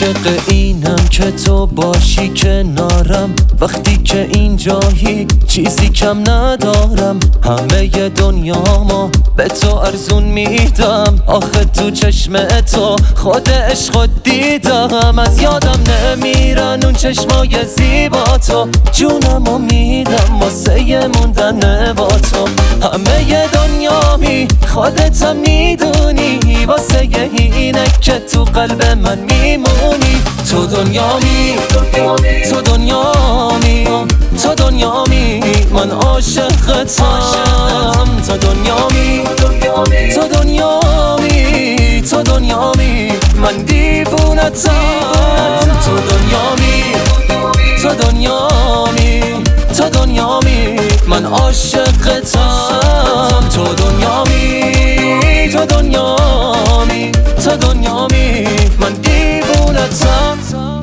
عاشق اینم که تو باشی کنارم، وقتی که اینجایی چیزی کم ندارم. همه دنیامو به تو ارزون میدم، آخه تو چشم تو خود عشق دیدم. از یادم نمیرن اون چشمای زیبا تو، جونمو میدم واسه موندن با تو. همه دنیامی خودت میدونی، واسه اینه که تو قلب من میمونی. تو دنیامی، تو دنیامی، تو دنیامی، من عاشقتم. تو دنیامی، تو دنیامی، تو دنیامی، من دیوونتم. تو دنیامی، تو دنیامی، تو دنیامی، من عاشقتم. تو دنیامی، تو دنیامی، تو دنیامی، من دیوونتم.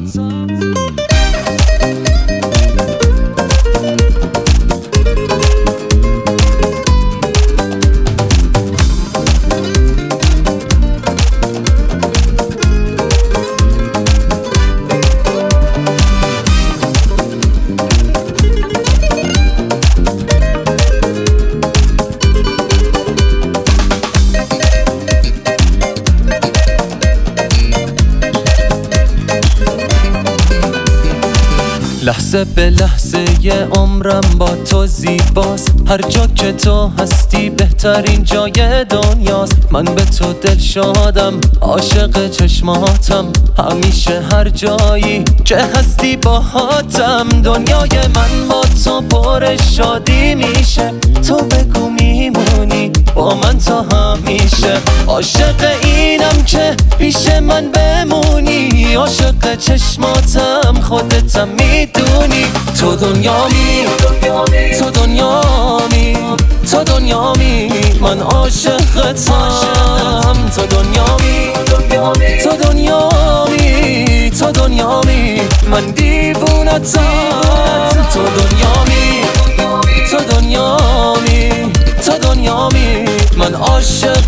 لحظه به لحظه عمرم با تو زیباست، هر جا که تو هستی بهترین جای دنیاست. من به تو دل شادم، عاشق چشماتم، همیشه هر جایی که هستی باهاتم. دنیای من با تو پر شادی میشه، تو بگو میمونی با من تا همیشه. عاشق اینم که پیش من بمونی، عاشق چشماتم، خودتم میدونی. تو دنیامی، تو دنیامی، تو دنیامی، من عاشقتم. تو دنیامی، تو دنیامی، تو دنیامی، من دیوونتم. تو دنیامی، تو دنیامی، تو دنیامی، من عاشقتم.